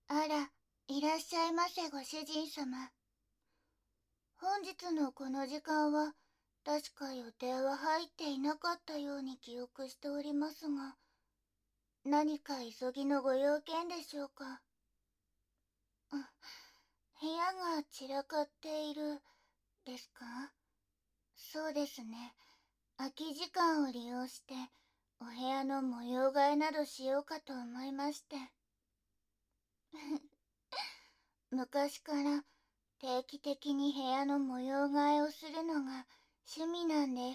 あら、いらっしゃいませご主人様。本日のこの時間は、確か予定は入っていなかったように記憶しておりますが、何か急ぎのご用件でしょうか。部屋が散らかっている、ですか？そうですね。空き時間を利用して、お部屋の模様替えなどしようかと思いまして。昔から定期的に部屋の模様替えをするのが趣味なんです。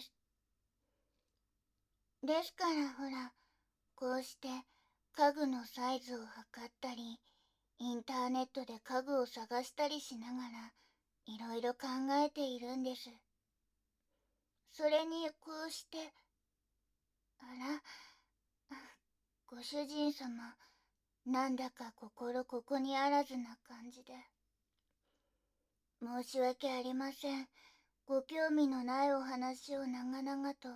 ですからほら、こうして家具のサイズを測ったり、インターネットで家具を探したりしながら、いろいろ考えているんです。それにこうして、あら、ご主人様、なんだか心ここにあらずな感じで。申し訳ありません。ご興味のないお話を長々と。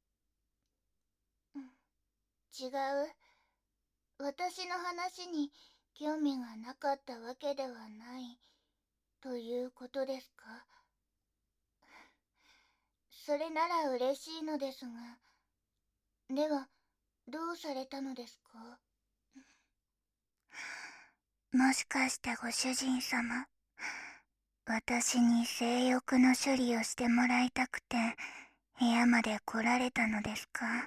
違う。私の話に興味がなかったわけではない、ということですか？それなら嬉しいのですが。では、どうされたのですか？もしかしてご主人様、私に性欲の処理をしてもらいたくて、部屋まで来られたのですか？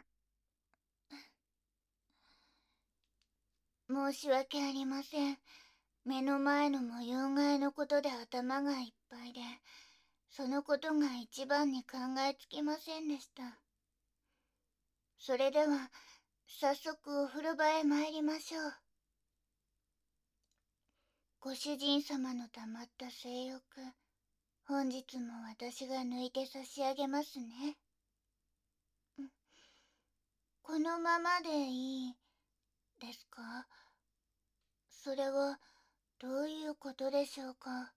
申し訳ありません。目の前の模様替えのことで頭がいっぱいで、そのことが一番に考えつきませんでした。それでは、早速お風呂場へ参りましょう。ご主人様のたまった性欲、本日も私が抜いて差し上げますね。このままでいい、ですか？それは、どういうことでしょうか？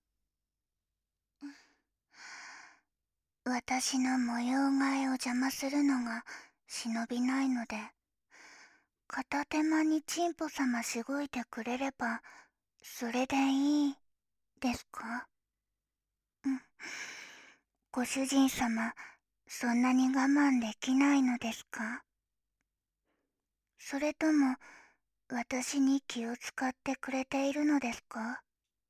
私の模様替えを邪魔するのが忍びないので、片手間にチンポ様しごいてくれれば、それでいい、ですか？ご主人様、そんなに我慢できないのですか？それとも、私に気を使ってくれているのですか？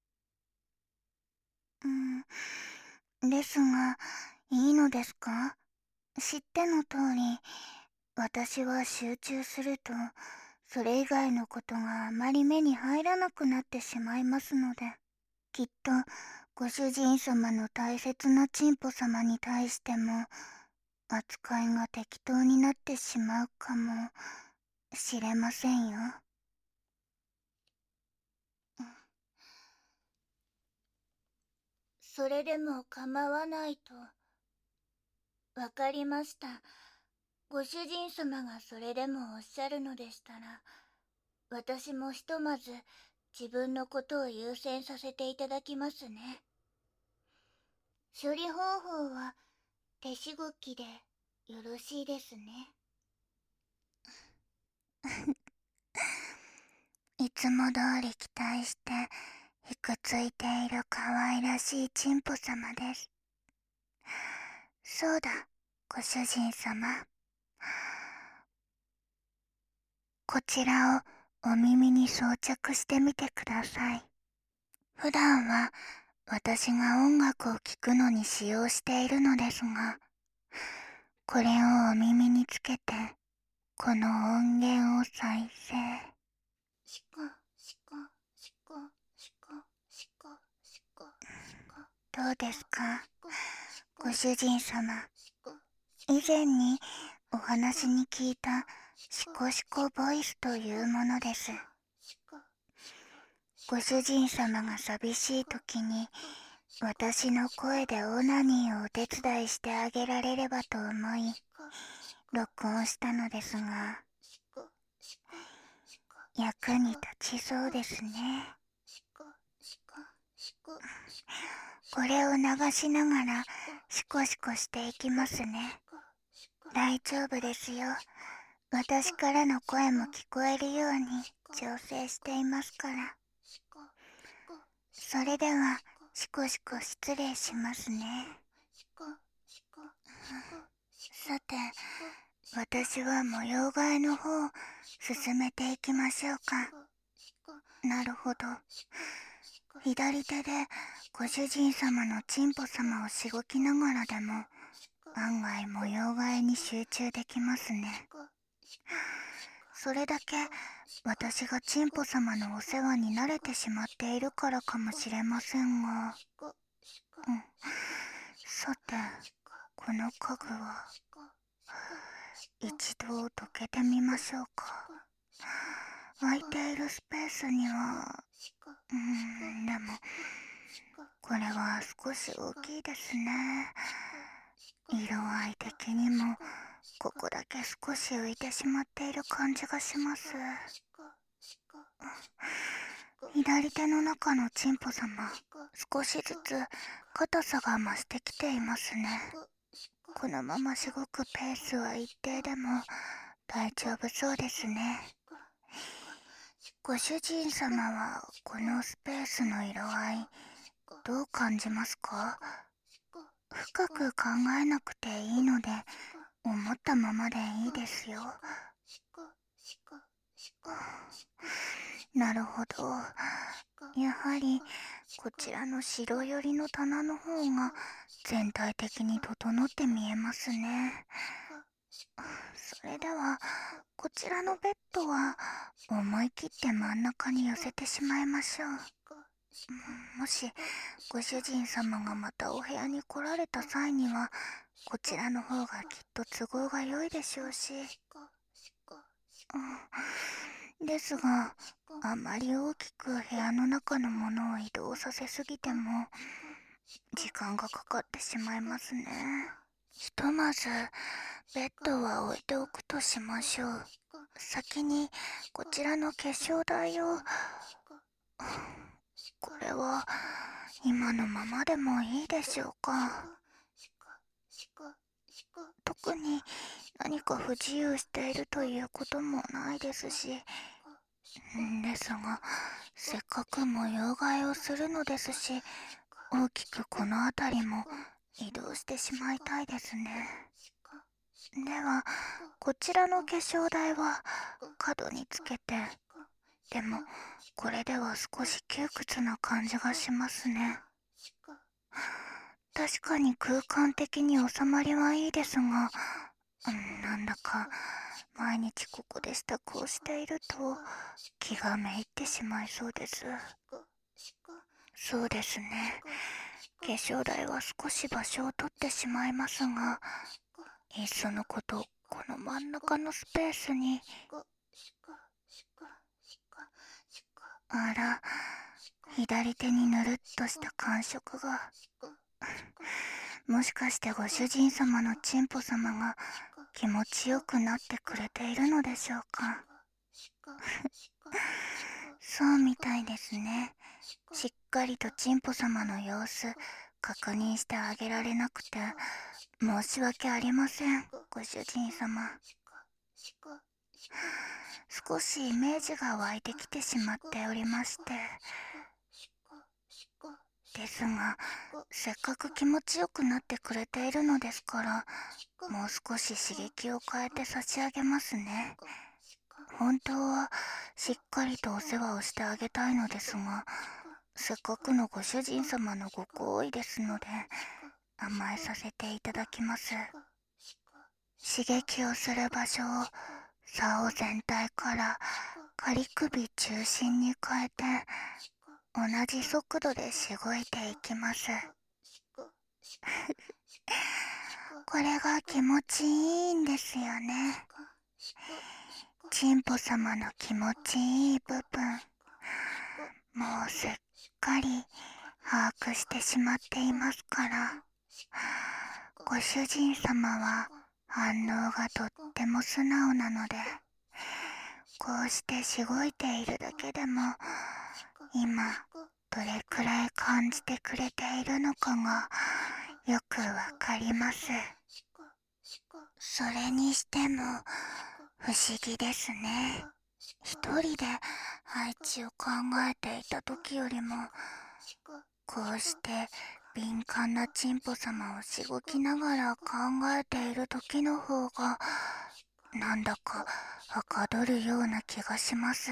ですが、いいのですか？知っての通り、私は集中すると、それ以外のことがあまり目に入らなくなってしまいますので、きっと、ご主人様の大切なチンポ様に対しても、扱いが適当になってしまうかもしれませんよ。それでも構わないと。わかりました。ご主人様がそれでもおっしゃるのでしたら、私もひとまず自分のことを優先させていただきますね。処理方法は手しごきでよろしいですね。いつも通り期待してひくついている可愛らしいチンポ様です。そうだ、ご主人様。こちらをお耳に装着してみてください。普段は私が音楽を聴くのに使用しているのですが、これをお耳につけて、この音源を再生。シコ、シコ、シコ、シコ、シコ、シコ、シコ。どうですか、ご主人様。以前にお話に聞いたシコシコボイスというものです。ご主人様が寂しい時に私の声でオナニーをお手伝いしてあげられればと思い録音したのですが、役に立ちそうですね。これを流しながらシコシコしていきますね。大丈夫ですよ。私からの声も聞こえるように調整していますから。 それではしこしこ失礼しますね。さて、私は模様替えの方進めていきましょうか。なるほど。左手でご主人様のチンポ様をしごきながらでも案外模様替えに集中できますね。それだけ私がチンポ様のお世話に慣れてしまっているからかもしれませんが、さて、この家具は一度どけてみましょうか。空いているスペースにはでもこれは少し大きいですね。色合い的にもここだけ少し浮いてしまっている感じがします。左手の中のチンポ様、少しずつ硬さが増してきていますね。このまましごくペースは一定でも大丈夫そうですね。ご主人様はこのスペースの色合いどう感じますか？深く考えなくていいので思ったままでいいですよ。なるほど。やはりこちらの白寄りの棚の方が全体的に整って見えますね。それではこちらのベッドは思い切って真ん中に寄せてしまいましょう。もしご主人様がまたお部屋に来られた際にはこちらの方がきっと都合が良いでしょうし、ですがあまり大きく部屋の中のものを移動させすぎても時間がかかってしまいますね。ひとまずベッドは置いておくとしましょう。先にこちらの化粧台を、これは今のままでもいいでしょうか。特に何か不自由しているということもないですし、ですがせっかく模様替えをするのですし、大きくこの辺りも移動してしまいたいですね。ではこちらの化粧台は角につけて、でもこれでは少し窮屈な感じがしますね。確かに空間的に収まりはいいですが、なんだか毎日ここで支度をしていると気がめいってしまいそうです。そうですね。化粧台は少し場所を取ってしまいますが、いっそのことこの真ん中のスペースに。あら、左手にぬるっとした感触が。もしかしてご主人様のチンポ様が気持ちよくなってくれているのでしょうか。そうみたいですね。しっかりとチンポ様の様子確認してあげられなくて申し訳ありません、ご主人様。少しイメージが湧いてきてしまっておりまして、ですがせっかく気持ちよくなってくれているのですから、もう少し刺激を変えて差し上げますね。本当はしっかりとお世話をしてあげたいのですが、せっかくのご主人様のご厚意ですので甘えさせていただきます。刺激をする場所を竿全体から仮首中心に変えて同じ速度でしごいていきます。これが気持ちいいんですよね。チンポ様の気持ちいい部分、もうすっかり把握してしまっていますから。ご主人様は反応がとっても素直なので、こうしてしごいているだけでも今どれくらい感じてくれているのかがよくわかります。それにしても不思議ですね。 一人で配置を考えていた時よりも、こうして敏感なチンポ様をしごきながら考えている時の方が、なんだかはかどるような気がします。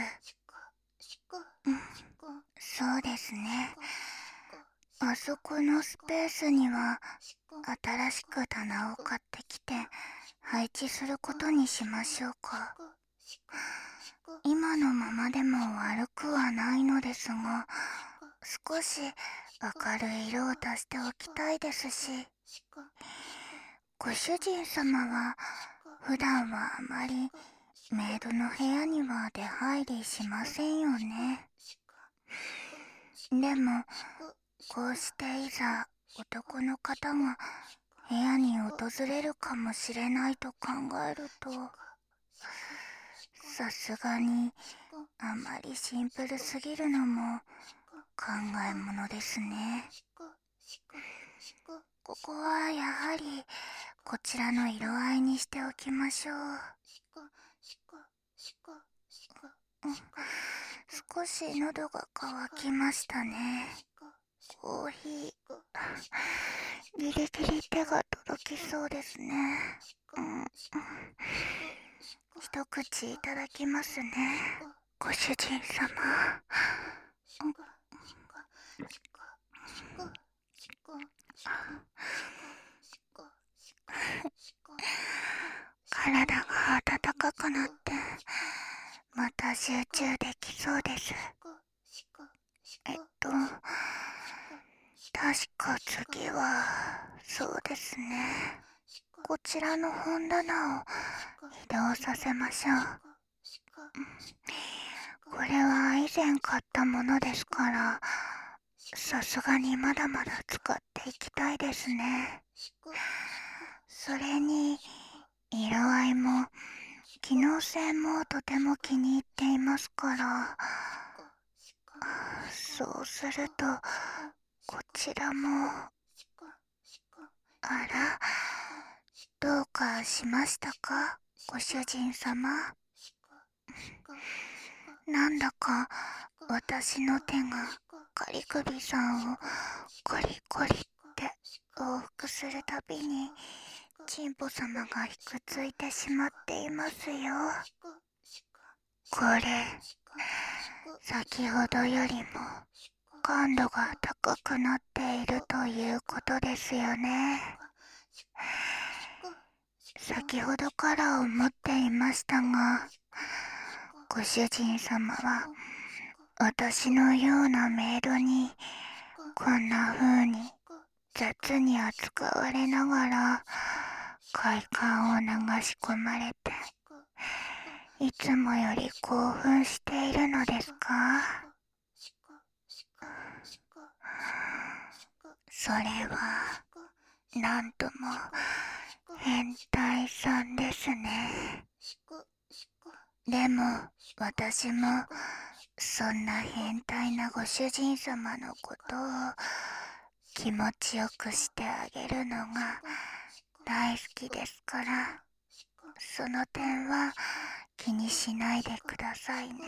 そうですね。あそこのスペースには新しく棚を買ってきて配置することにしましょうか。今のままでも悪くはないのですが、少し明るい色を足しておきたいですし、ご主人様は普段はあまりメイドの部屋には出入りしませんよね。でもこうしていざ男の方が部屋に訪れるかもしれないと考えると、さすがにあまりシンプルすぎるのも考えものですね。ここはやはりこちらの色合いにしておきましょう。少し喉が渇きましたね。コーヒーギリギリ手が届きそうですね。一口いただきますね、ご主人様。体が温かくなってまた集中できそうです。確か次はそうですね、こちらの本棚を移動させましょう。これは以前買ったものですから、さすがにまだまだ使っていきたいですね。それに色合いも機能性もとても気に入っていますから、そうするとこちらも。あら、どうかしましたか、ご主人様。なんだか私の手がカリ首さんをコリコリって往復するたびにチンポ様がひくついてしまっていますよ。これ、先ほどよりも感度が高くなっているということですよね。先ほどから思っていましたが、ご主人様は私のようなメイドにこんな風に雑に扱われながら快感を流し込まれて、いつもより興奮しているのですか？それはなんとも変態さんですね。でも私もそんな変態なご主人様のことを気持ちよくしてあげるのが大好きですから、その点は気にしないでくださいね。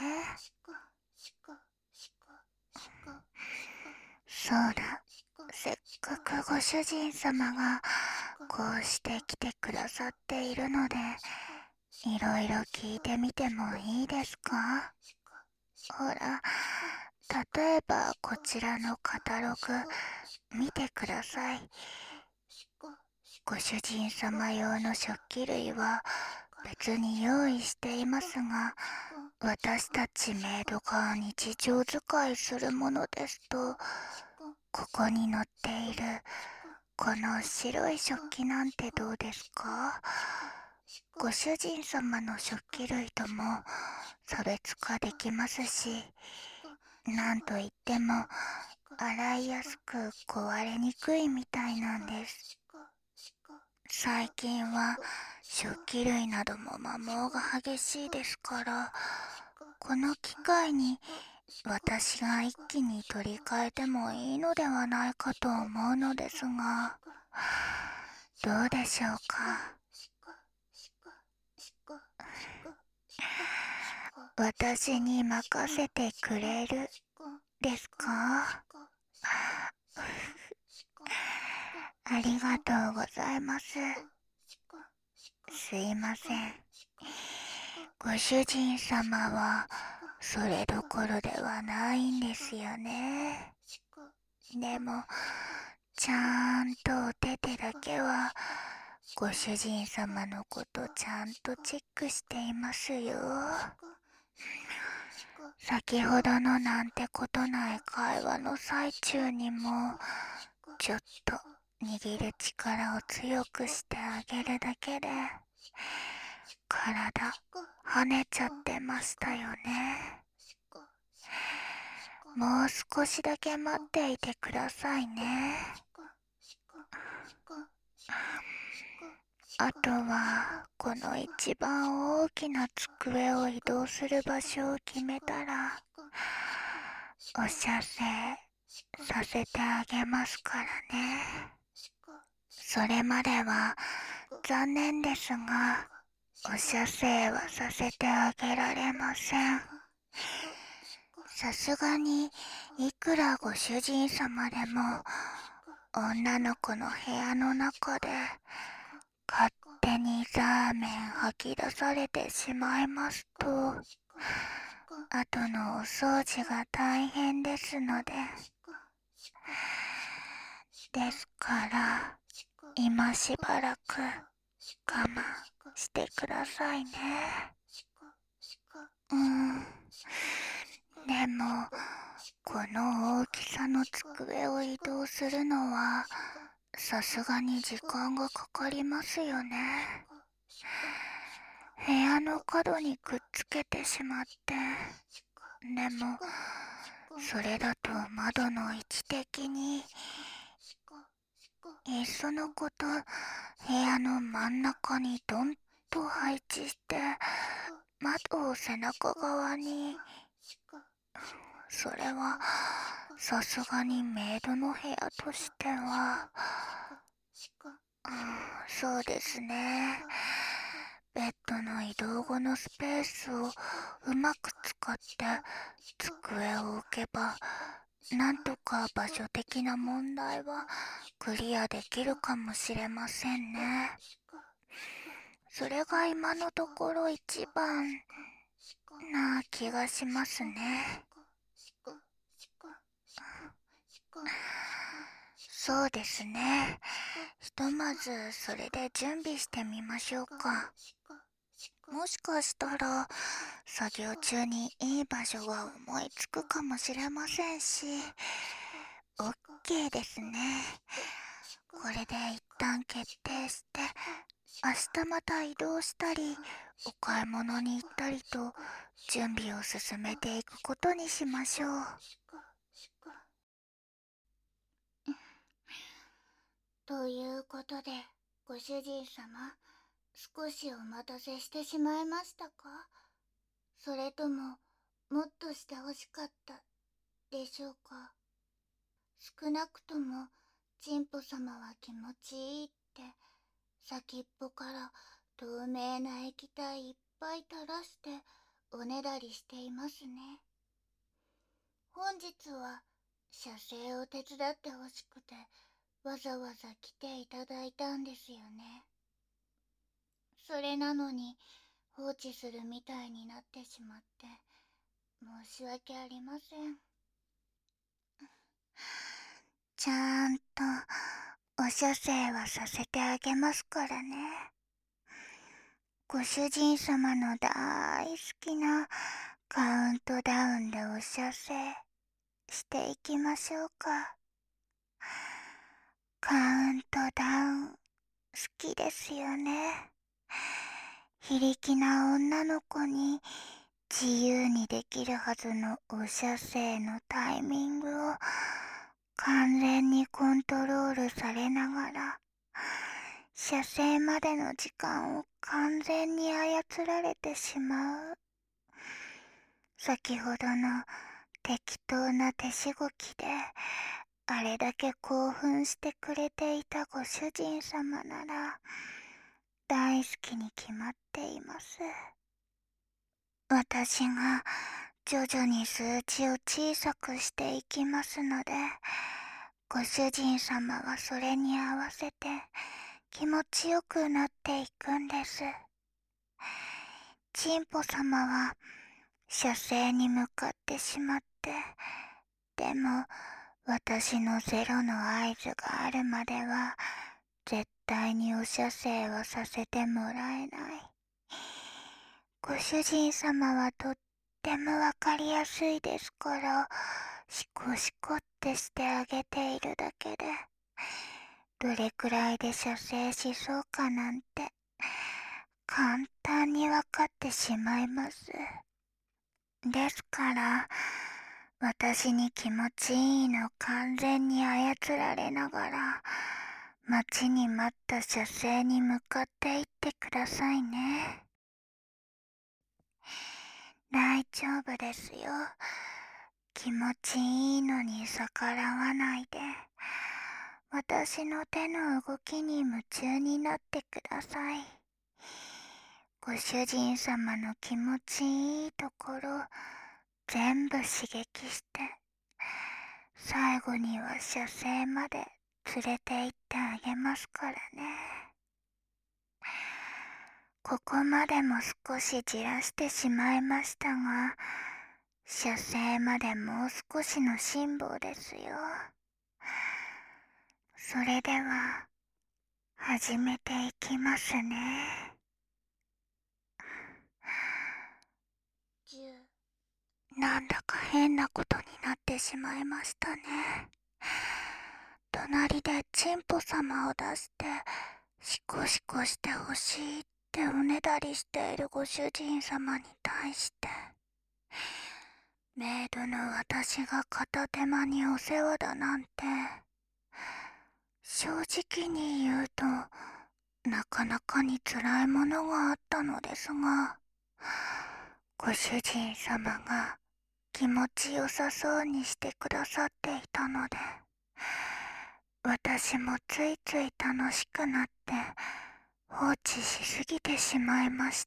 そうだ、せっかくご主人様がこうして来てくださっているので、いろいろ聞いてみてもいいですか？ほら、例えばこちらのカタログ見てください。ご主人様用の食器類は別に用意していますが、私たちメイドが日常使いするものですと、ここに載っているこの白い食器なんてどうですか？ご主人様の食器類とも差別化できますし、なんといっても洗いやすく壊れにくいみたいなんです。最近は食器類なども摩耗が激しいですから、この機会に私が一気に取り替えてもいいのではないかと思うのですが、どうでしょうか。 私に任せてくれるですか？ありがとうございます。すいません。ご主人様はそれどころではないんですよね。でも、ちゃんとお手手だけはご主人様のことちゃんとチェックしていますよ。先ほどのなんてことない会話の最中にもちょっと握る力を強くしてあげるだけで体跳ねちゃってましたよね。もう少しだけ待っていてくださいね。あとはこの一番大きな机を移動する場所を決めたらお射精させてあげますからね。それまでは残念ですがお射精はさせてあげられません。さすがにいくらご主人様でも女の子の部屋の中で勝手にザーメン吐き出されてしまいますと後のお掃除が大変ですので。ですから今しばらく我慢してくださいね。でもこの大きさの机を移動するのはさすがに時間がかかりますよね。部屋の角にくっつけてしまって。でもそれだと窓の位置的にいっそのこと部屋の真ん中にドンと配置して窓を背中側に。それはさすがにメイドの部屋としては、そうですね。ベッドの移動後のスペースをうまく使って机を置けばなんとか場所的な問題はクリアできるかもしれませんね。それが今のところ一番な気がしますね。そうですね。ひとまずそれで準備してみましょうか。もしかしたら作業中にいい場所が思いつくかもしれませんし、OK ですね。これで一旦決定して明日また移動したりお買い物に行ったりと準備を進めていくことにしましょう。ということでご主人様、少しお待たせしてしまいましたか？それとももっとしてほしかったでしょうか？少なくともチンポ様は気持ちいいって先っぽから透明な液体いっぱい垂らしておねだりしていますね。本日は射精を手伝ってほしくてわざわざ来ていただいたんですよね。それなのに放置するみたいになってしまって申し訳ありません。ちゃんとお射精はさせてあげますからね。ご主人様の大好きなカウントダウンでお射精していきましょうか。カウントダウン好きですよね。非力な女の子に自由にできるはずのお射精のタイミングを完全にコントロールされながら射精までの時間を完全に操られてしまう。先ほどの適当な手しごきであれだけ興奮してくれていたご主人様なら大好きに決まっています。 私が徐々に数値を小さくしていきますので、ご主人様はそれに合わせて気持ちよくなっていくんです。チンポ様は射精に向かってしまって、でも私のゼロの合図があるまでは絶対にお射精をさせてもらえない。ご主人様はとってもわかりやすいですから、シコシコってしてあげているだけで、どれくらいで射精しそうかなんて簡単にわかってしまいます。ですから、私に気持ちいいの完全に操られながら、待ちに待った射精に向かっていってくださいね。大丈夫ですよ。気持ちいいのに逆らわないで、私の手の動きに夢中になってください。ご主人様の気持ちいいところ全部刺激して、最後には射精まで連れて行ってあげますからね。ここまでも少しじらしてしまいましたが、射精までもう少しの辛抱ですよ。それでは始めていきますね。なんだか変なことになってしまいましたね。隣でチンポ様を出してシコシコしてほしいっておねだりしているご主人様に対して、メイドの私が片手間にお世話だなんて、正直に言うとなかなかに辛いものがあったのですが、ご主人様が気持ちよさそうにしてくださっていたので、私もついつい楽しくなって放置しすぎてしまいました。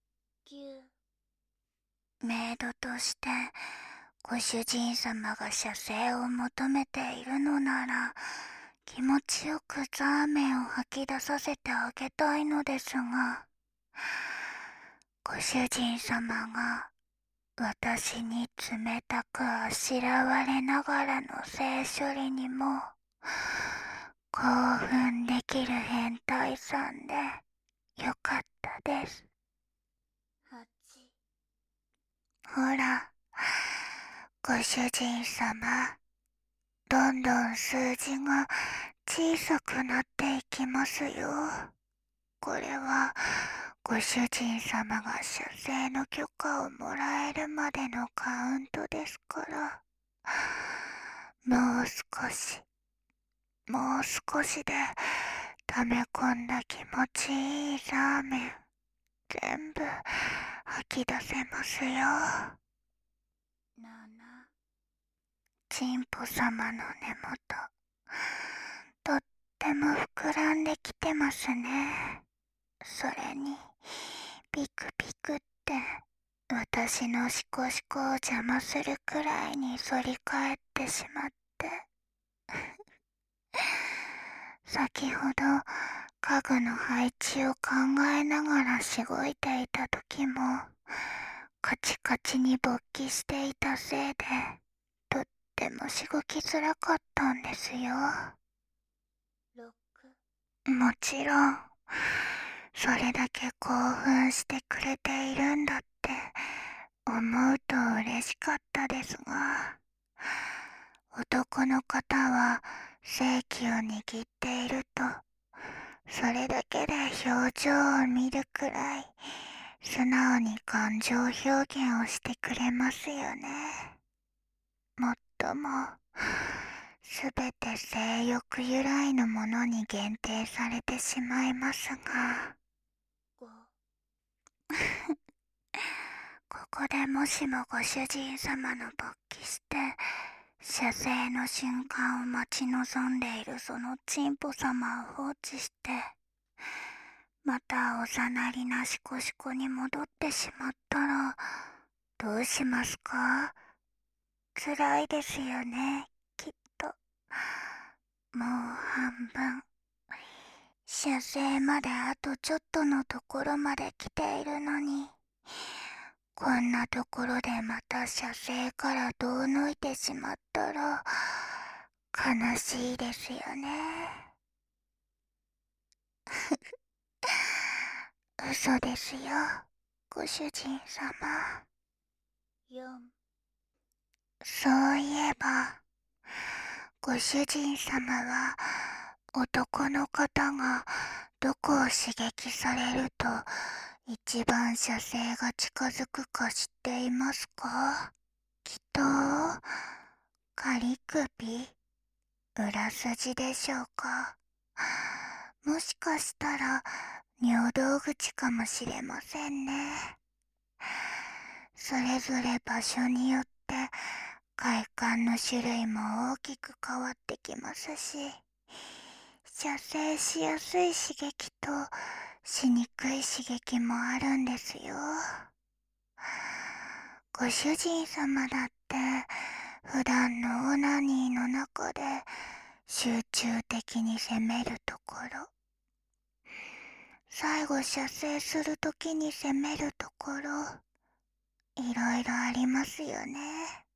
メイドとしてご主人様が射精を求めているのなら、気持ちよくザーメンを吐き出させてあげたいのですが、ご主人様が私に冷たくあしらわれながらの性処理にも興奮できる変態さんでよかったです。ほら、ご主人様、どんどん数字が小さくなっていきますよ。これはご主人様が射精の許可をもらえるまでのカウントですから、もう少し、もう少しで溜め込んだ気持ちいいラーメン全部吐き出せますよ。チンポ様の根元、とっても膨らんできてますね。それにピクピクって私のシコシコを邪魔するくらいに反り返ってしまって、先ほど家具の配置を考えながらしごいていた時もカチカチに勃起していたせいで、とってもしごきづらかったんですよ。もちろんそれだけ興奮してくれているんだって思うと嬉しかったですが、男の方は性器を握っているとそれだけで表情を見るくらい素直に感情表現をしてくれますよね。もっともすべて性欲由来のものに限定されてしまいますが、ここでもしもご主人様の勃起して射精の瞬間を待ち望んでいるそのチンポ様を放置して、 またおさなりなシコシコに戻ってしまったらどうしますか？辛いですよね、きっと。もう半分。射精まであとちょっとのところまで来ているのに、こんなところでまた射精から遠のいてしまったら悲しいですよね。嘘ですよ、ご主人様。4、そういえば、ご主人様は男の方がどこを刺激されると一番射精が近づくか知っていますか？きっと仮首、裏筋でしょうか。もしかしたら尿道口かもしれませんね。それぞれ場所によって快感の種類も大きく変わってきますし、射精しやすい刺激としにくい刺激もあるんですよ。ご主人様だって普段のオナニーの中で集中的に攻めるところ、最後射精するときに攻めるところ、いろいろありますよね。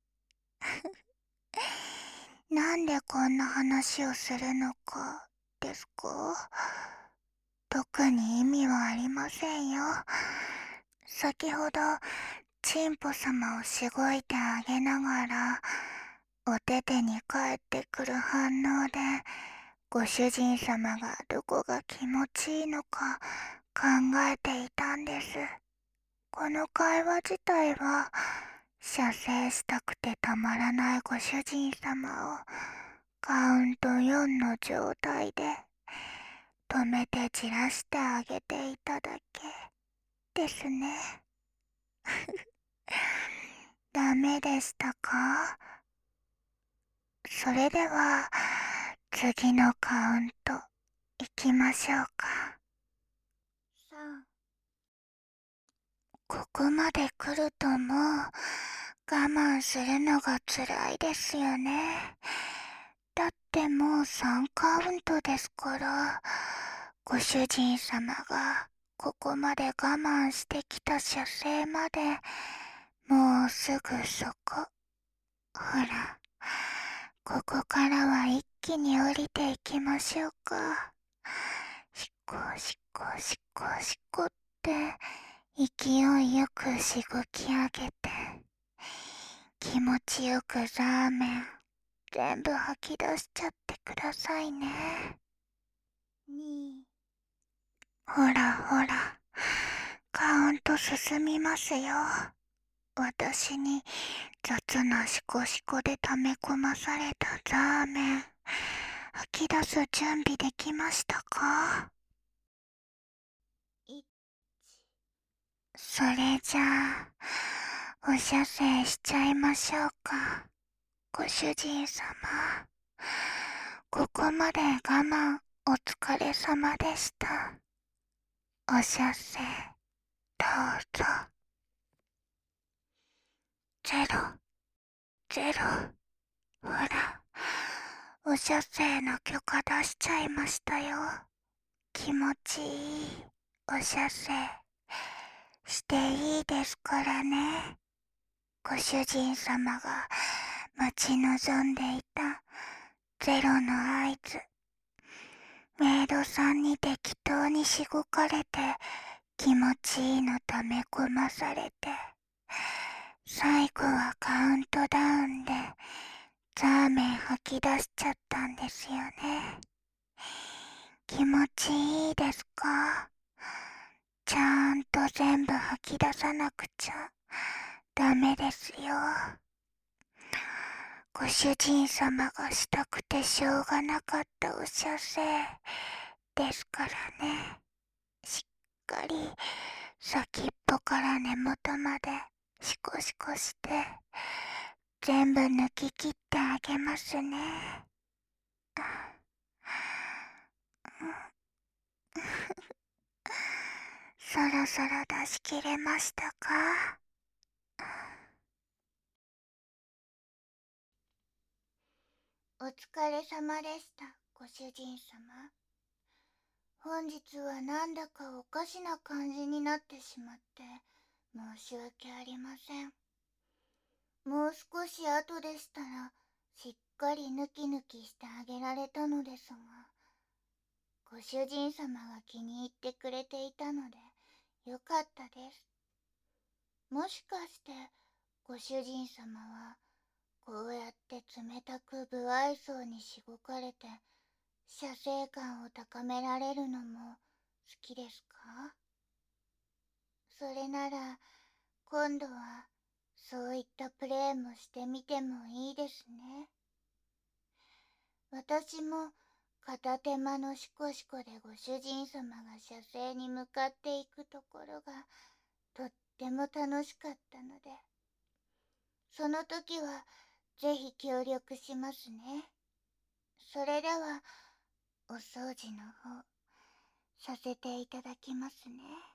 なんでこんな話をするのかですか？特に意味はありませんよ。先ほどチンポ様をしごいてあげながらお手手に返ってくる反応でご主人様がどこが気持ちいいのか考えていたんです。この会話自体は射精したくてたまらないご主人様をカウント4の状態で止めてじらしてあげていただけですね。ダメでしたか？それでは次のカウントいきましょうか。3、ここまで来るともう我慢するのが辛いですよね。だってもう3カウントですから、ご主人様がここまで我慢してきた射精までもうすぐそこ。ほら、ここからは一気に降りていきましょうか。しっこしっこしっこしっこって勢いよくしごき上げて、気持ちよくラーメン全部吐き出しちゃってくださいね。2、ほらほら、カウント進みますよ。私に雑なシコシコで溜め込まされたラーメン吐き出す準備できましたか？それじゃあお射精しちゃいましょうか。ご主人様、ここまで我慢お疲れ様でした。お射精どうぞ。0、0、ほら、お射精の許可出しちゃいましたよ。気持ちいいお射精していいですからね。ご主人様が待ち望んでいたゼロの合図、メイドさんに適当にしごかれて気持ちいいの溜め込まされて、最後はカウントダウンでザーメン吐き出しちゃったんですよね。気持ちいいですか？ちゃんと全部吐き出さなくちゃダメですよ。ご主人様がしたくてしょうがなかったお射精ですからね。しっかり先っぽから根元までシコシコして全部抜き切ってあげますね。 そろそろ出し切れましたか？お疲れ様でした、ご主人様。本日はなんだかおかしな感じになってしまって申し訳ありません。もう少し後でしたらしっかりヌキヌキしてあげられたのですが、ご主人様が気に入ってくれていたのでよかったです。もしかしてご主人様はこうやって冷たく不愛想にしごかれて写生感を高められるのも好きですか？それなら今度はそういったプレーもしてみてもいいですね。私も片手間のシコシコでご主人様が写生に向かっていくところがとっても楽しかったので、その時はぜひ協力しますね。それではお掃除の方させていただきますね。